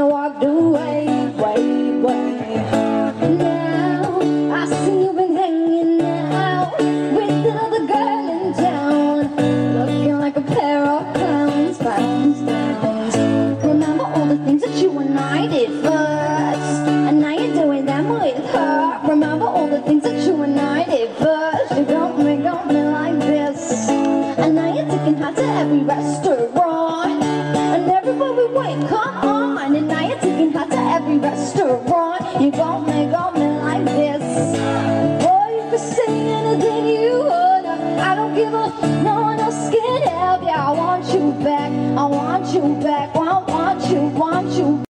you walked away, way. Now I see you've been hanging out with another girl in town, looking like a pair of clowns, Remember all the things that you and I did first, and now you're doing them with her. Remember all the things that you and I did first. You got me like this, and now you're taking her to every restaurant, and everywhere we went, come on. And now you're taking her to every restaurant. You got me